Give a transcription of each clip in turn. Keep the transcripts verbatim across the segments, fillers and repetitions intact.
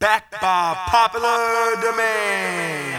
Back by popular demand.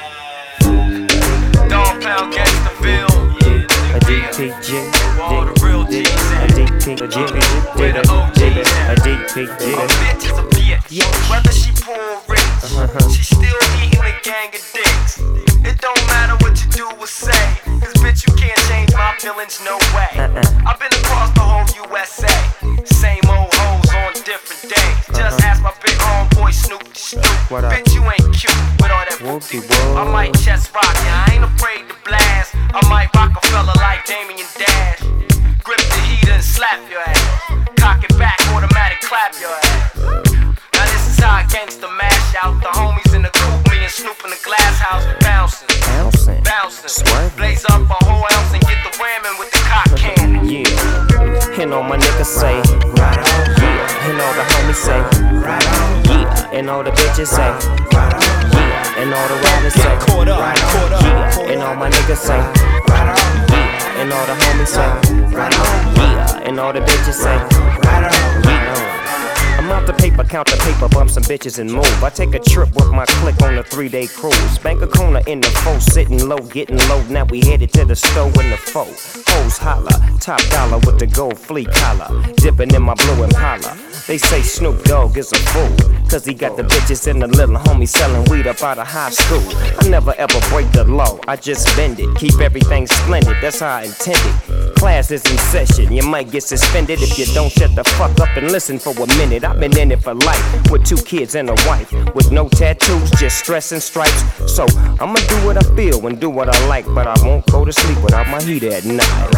Dog Pound Gangsterville. A D P G, all the real G's a D P G, where the O G's a at. D P G. A bitch is a bitch. Whether she poor or rich, she still eating a gang of dicks. It don't matter what you do or say, cause bitch you can't change my feelings, no way. I've been across the whole U S A, same old hoes on different days. Just ask my big homeboy Snoop the Snoop. Bitch you ain't cute with all that whoopty whoop. I might chest rock ya, I ain't afraid to blast. I might rock a fella like Damien Dash. Grip the heater and slap your ass. Cock it back, automatic clap your ass. Now this is how a gangster mash out. The homies in the coupe, me and Snoop in the glass house, bouncing, Bouncing, bouncing. swerving. Blaze up a whole ounce and get the whamming with the cock cannon. Yeah, and all my niggas say, right on. Yeah, and all the homies say, right on. Yeah, and all the bitches say, right on. Yeah, and all the riders say, caught up, right caught up. Yeah, and all my niggas say, right on. Yeah, and all the homies say, right on. Yeah, and all the bitches say, right on. Yeah. I'm out the paper, count the paper, bump some bitches and move. I take a trip with my clique on a three-day cruise. Bank a corner in the foe, sitting low, getting low. Now we headed to the store in the foe. Hoes holla, top dollar with the gold flea collar. Dipping in my blue Impala. They say Snoop Dogg is a fool, cause he got the bitches and the little homie selling weed up out of high school. I never ever break the law, I just bend it. Keep everything splendid, that's how I intended. Class is in session, you might get suspended if you don't shut the fuck up and listen for a minute. I've been in it for life, with two kids and a wife, with no tattoos, just stress and stripes. So I'ma do what I feel and do what I like, but I won't go to sleep without my heater at night.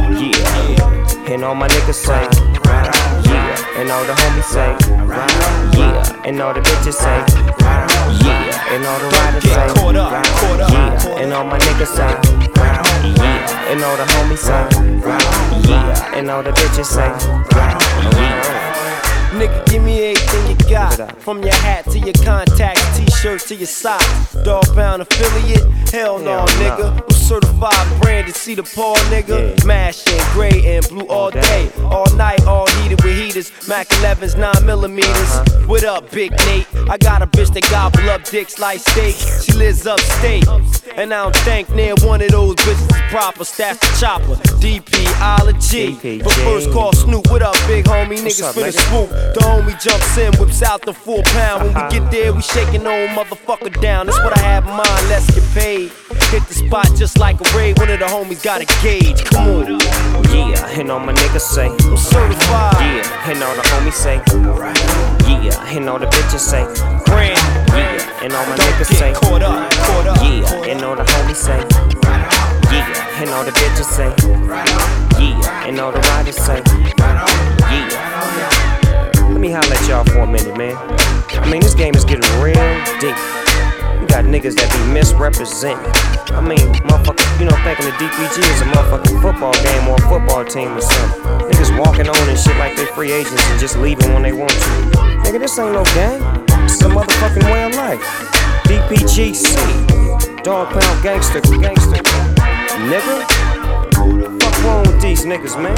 Yeah, and all my niggas say, yeah, and all the homies say, yeah, and all the bitches say, yeah, and all the riders say, yeah, and all my niggas say, yeah, and all the homies say, yeah, and all the bitches say, yeah. Nigga, give me everything you got. From your hat to your contacts, t-shirt to your socks. Dog Pound affiliate? Hell no, nigga. I'm certified branded, see the paw, nigga. Mashing gray and blue all day, all night, all heated with heaters. Mac elevens, nine millimeters. What up, Big Nate? I got a bitch that gobble up dicks like steak. She lives upstate, and I don't think near one of those bitches is proper. Stash the chopper, D P-ology. But first call Snoop, what up, big homie? Niggas finna swoop. The homie jumps in, whips out the full pound. When we get there, we shaking the old motherfucker down. That's what I have in mind, let's get paid. Hit the spot just like a raid, one of the homies got a gauge. Come on. Yeah, and all my niggas say, I'm certified. Yeah, and all the homies say, yeah, and all the bitches say, Grand. Yeah, and all my niggas say, Caught up, caught up. yeah, and all the homies say, yeah, and all the bitches say, yeah, and all the riders say, yeah. Let me holler at y'all for a minute, man. I mean, this game is getting real deep. You got niggas that be misrepresented. I mean, motherfuckers, you know, thinking the D P G is a motherfucking football game or a football team or something. Niggas walking on and shit like they free agents and just leaving when they want to. Nigga, this ain't no game. It's a motherfucking way of life. D P G C, Dog Pound Gangster, Gangster. Nigga, fuck wrong with these niggas, man?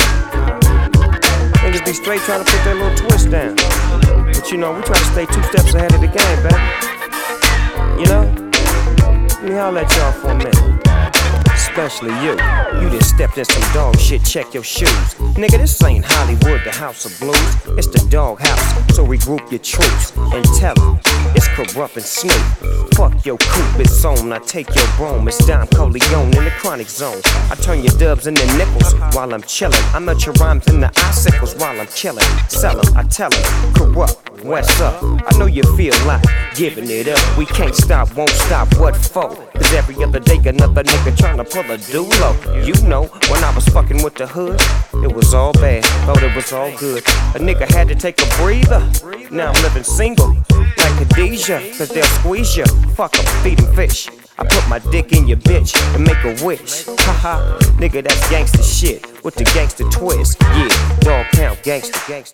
Niggas be straight trying to put their little twist down. But you know, we try to stay two steps ahead of the game, baby. You know? Let me holler at y'all for a minute. Especially you. You just stepped in some dog shit, check your shoes. Nigga, this ain't Hollywood, the house of blues. It's the dog house, so regroup your troops and tell them it's Corrupt and Snoop. Fuck your coupe, it's on, I take your brome. It's Don Corleone in the chronic zone. I turn your dubs into nickels while I'm chillin'. I melt your rhymes into icicles while I'm killin'. Sell 'em, I tell 'em, Corrupt, what's up? I know you feel like giving it up. We can't stop, won't stop, what for? Cause every other day another nigga tryna pull a dulo. You know, when I was fucking with the hood, it was all bad, thought it was all good. A nigga had to take a breather. Now I'm living single, like Khadijah, cause they'll squeeze ya. Fuck 'em, feed 'em fish. I put my dick in your bitch and make a wish. Haha, nigga, that's gangsta shit with the gangsta twist. Yeah, Dog Pound Gangsta, gangsta.